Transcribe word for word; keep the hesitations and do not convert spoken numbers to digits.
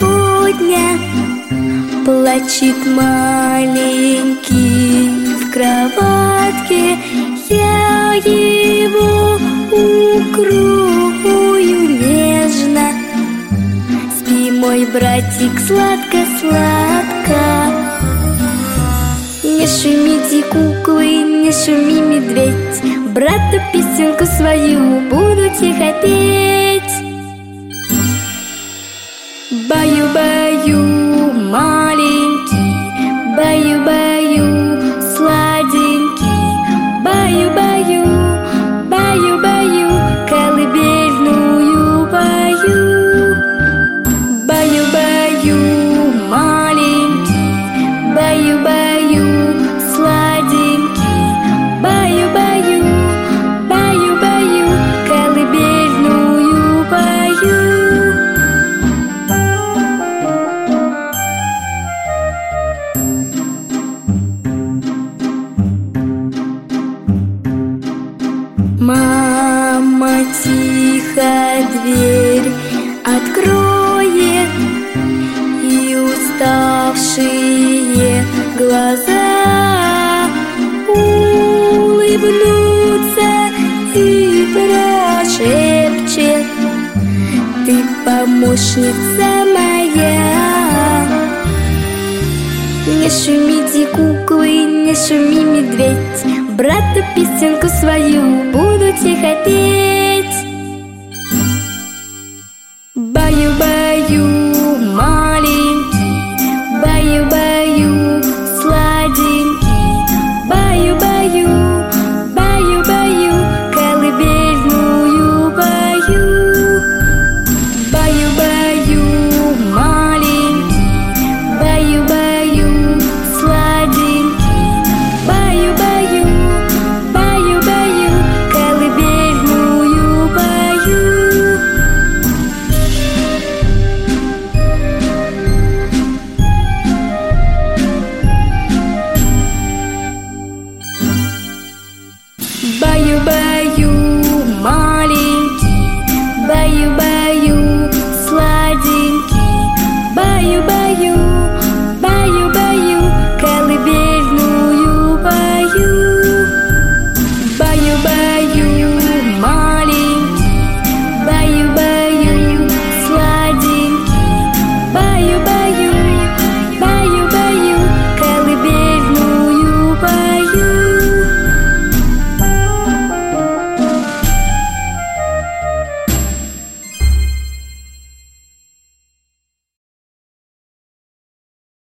сегодня плачет маленький в кроватке. Я его укрою нежно. Спи, мой братик, сладко-сладко. Не шумите, куклы, не шуми, медведь. Брату песенку свою буду тихо петь. Баю-баю, маленький, баю-баю, сладенький, баю-баю, баю-баю, колыбельную баю. Баю-баю, маленький, баю-баю, сладенький, баю-баю, баю-баю, колыбельную баю. Мама тихо дверь откроет, и уставшие глаза улыбнутся и прошепчет: ты помощница моя. Не шумите, куклы, не шуми, медведь. Брату песенку свою буду тихо петь.